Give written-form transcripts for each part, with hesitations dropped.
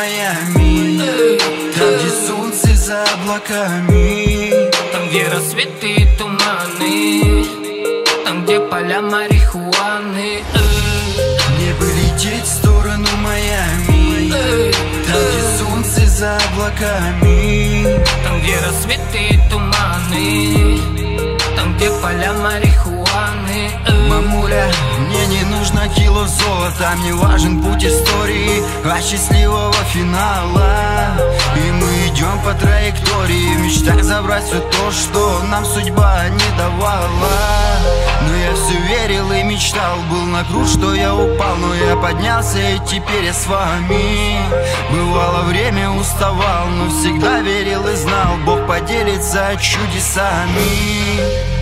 Майами. Там, где солнце за облаками, там, где рассветы и туманы, там, где поля марихуаны. Мне бы лететь в сторону Майами. Там, где солнце за облаками, там, где рассветы и туманы, там, где поля марихуаны. Мамуля, мне не нужно кило золота, мне важен путь истории от счастливого финала. И мы идем по траектории, в мечтах забрать все то, что нам судьба не давала. Но я все верил и мечтал, был на круг, что я упал, но я поднялся и теперь я с вами. Бывало время уставал, но всегда верил и знал, Бог поделится чудесами.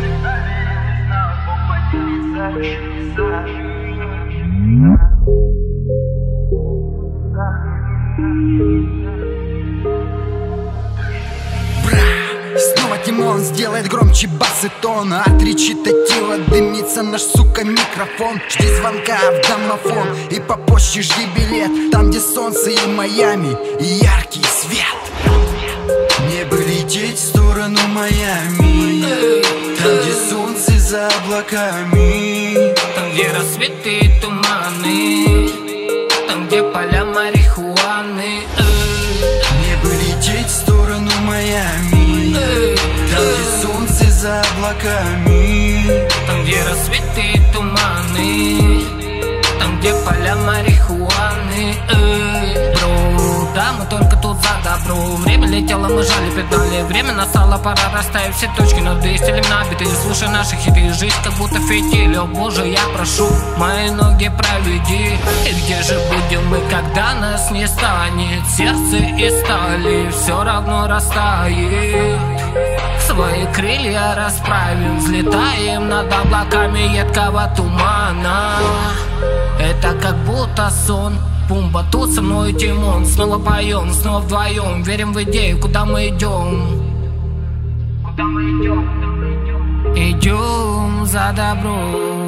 Снова Тимон сделает громче бас и тон, от речитатива дымится наш, сука, микрофон. Жди звонка в домофон и по почте жди билет. Там, где солнце и Майами, и яркий свет. Мне бы лететь в сторону Майами. Там, где солнце за облаками, там, где рассветы и туманы, там, где поля марихуаны. Мне бы лететь в сторону Майами. Там, где солнце за облаками, там, где рассветы и туманы, там, где поля марихуаны. Бро, да, мы только тут за добро. Время летело, мы жали педали. Время настало, пора расставить все точки над «и». Стелим набитые, слушай наши хиты. Жизнь как будто фитиль, о боже, я прошу, мои ноги проведи. И где же будем мы, когда нас не станет? Сердце из стали все равно растает. Свои крылья расправим, взлетаем над облаками едкого тумана. Это как будто сон. Пумба, тут со мной Тимон. Снова поем, снова вдвоем. Верим в идею, куда мы идем. Идем за добро.